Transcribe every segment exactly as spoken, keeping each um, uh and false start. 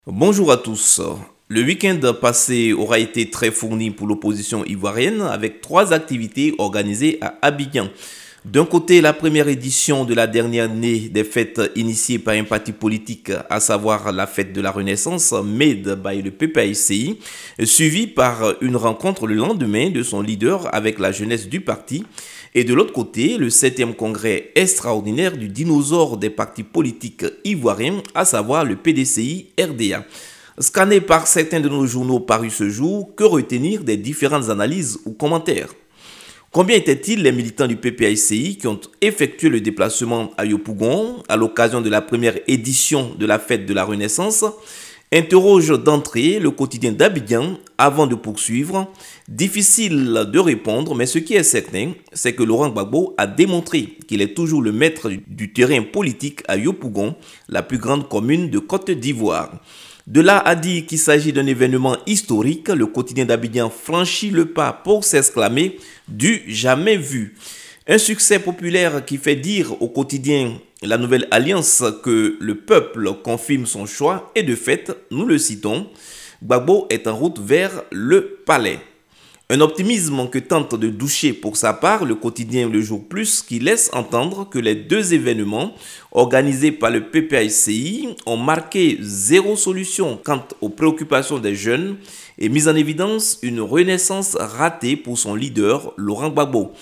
Bonjour à tous. Le week-end passé aura été très fourni pour l'opposition ivoirienne avec trois activités organisées à Abidjan. D'un côté, la première édition de la dernière année des fêtes initiées par un parti politique, à savoir la fête de la Renaissance, made by le P P I C I, suivie par une rencontre le lendemain de son leader avec la jeunesse du parti. Et de l'autre côté, le septième congrès extraordinaire du dinosaure des partis politiques ivoiriens, à savoir le P D C I R D A. Scanné par certains de nos journaux parus ce jour, que retenir des différentes analyses ou commentaires? Combien étaient-ils les militants du P P I C I qui ont effectué le déplacement à Yopougon à l'occasion de la première édition de la fête de la Renaissance? Interroge d'entrée le quotidien d'Abidjan avant de poursuivre. Difficile de répondre, mais ce qui est certain, c'est que Laurent Gbagbo a démontré qu'il est toujours le maître du terrain politique à Yopougon, la plus grande commune de Côte d'Ivoire. De là à dire qu'il s'agit d'un événement historique, le quotidien d'Abidjan franchit le pas pour s'exclamer du jamais vu. Un succès populaire qui fait dire au quotidien La Nouvelle Alliance que le peuple confirme son choix et de fait, nous le citons, Gbagbo est en route vers le palais. Un optimisme que tente de doucher pour sa part le quotidien Le Jour Plus qui laisse entendre que les deux événements organisés par le P P I C I ont marqué zéro solution quant aux préoccupations des jeunes et mis en évidence une renaissance ratée pour son leader Laurent Gbagbo.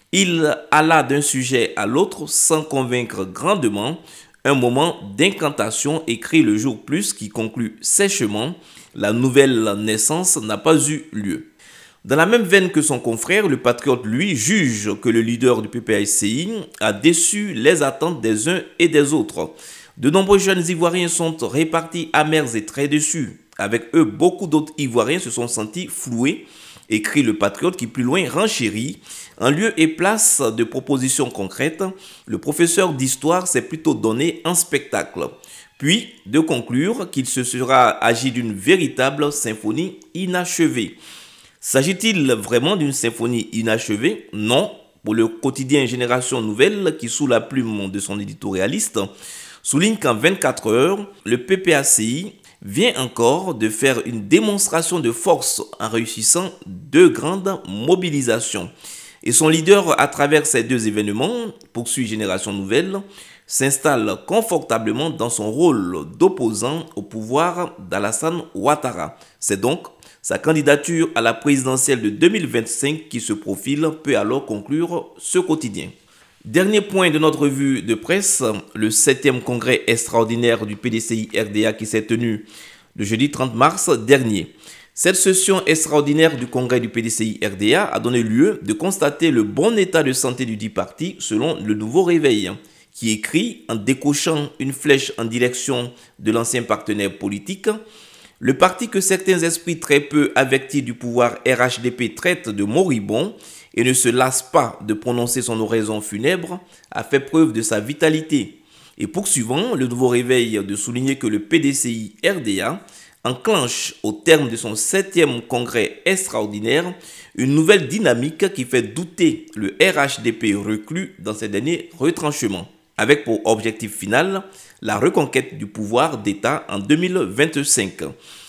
Il alla d'un sujet à l'autre sans convaincre grandement. Un moment d'incantation écrit Le Jour Plus qui conclut sèchement « La nouvelle naissance n'a pas eu lieu ». Dans la même veine que son confrère, le patriote, lui, juge que le leader du P P I C I a déçu les attentes des uns et des autres. De nombreux jeunes Ivoiriens sont répartis amers et très déçus. Avec eux, beaucoup d'autres Ivoiriens se sont sentis floués, écrit le patriote qui plus loin renchérit. En lieu et place de propositions concrètes, le professeur d'histoire s'est plutôt donné un spectacle. Puis de conclure qu'il se sera agi d'une véritable symphonie inachevée. S'agit-il vraiment d'une symphonie inachevée? Non. Pour le quotidien Génération Nouvelle, qui sous la plume de son éditorialiste, souligne qu'en vingt-quatre heures, le P P I C I vient encore de faire une démonstration de force en réussissant deux grandes mobilisations. Et son leader, à travers ces deux événements, poursuit Génération Nouvelle, s'installe confortablement dans son rôle d'opposant au pouvoir d'Alassane Ouattara. C'est donc sa candidature à la présidentielle de deux mille vingt-cinq qui se profile peut alors conclure ce quotidien. Dernier point de notre revue de presse, le septième congrès extraordinaire du P D C I R D A qui s'est tenu le jeudi trente mars dernier. Cette session extraordinaire du congrès du P D C I R D A a donné lieu de constater le bon état de santé du dit parti selon le Nouveau Réveil, qui écrit en décochant une flèche en direction de l'ancien partenaire politique. Le parti que certains esprits très peu avertis du pouvoir R H D P traitent de moribond et ne se lasse pas de prononcer son oraison funèbre a fait preuve de sa vitalité. Et poursuivant, le Nouveau Réveil de souligner que le P D C I R D A enclenche au terme de son septième congrès extraordinaire une nouvelle dynamique qui fait douter le R H D P reclus dans ses derniers retranchements, avec pour objectif final la reconquête du pouvoir d'État en deux mille vingt-cinq.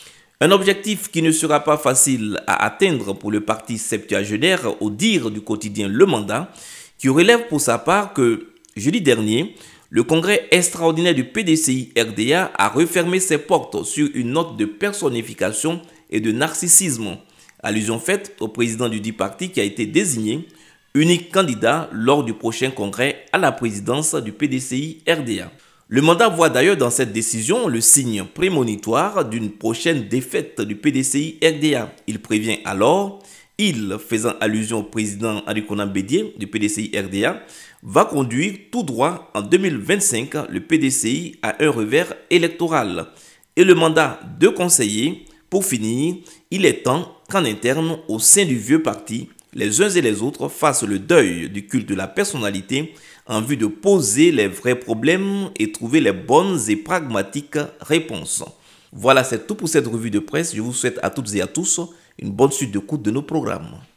Un objectif qui ne sera pas facile à atteindre pour le parti septuagénaire au dire du quotidien Le Mandat, qui relève pour sa part que, jeudi dernier, le congrès extraordinaire du P D C I R D A a refermé ses portes sur une note de personnification et de narcissisme, allusion faite au président du dit parti qui a été désigné unique candidat lors du prochain congrès à la présidence du P D C I R D A. Le mandat voit d'ailleurs dans cette décision le signe prémonitoire d'une prochaine défaite du P D C I R D A. Il prévient alors, il, faisant allusion au président Arikona Bédié du P D C I R D A, va conduire tout droit en deux mille vingt-cinq le P D C I à un revers électoral. Et le mandat de conseiller, pour finir, il est temps qu'en interne, au sein du vieux parti, les uns et les autres fassent le deuil du culte de la personnalité en vue de poser les vrais problèmes et trouver les bonnes et pragmatiques réponses. Voilà, c'est tout pour cette revue de presse. Je vous souhaite à toutes et à tous une bonne suite d'écoute de nos programmes.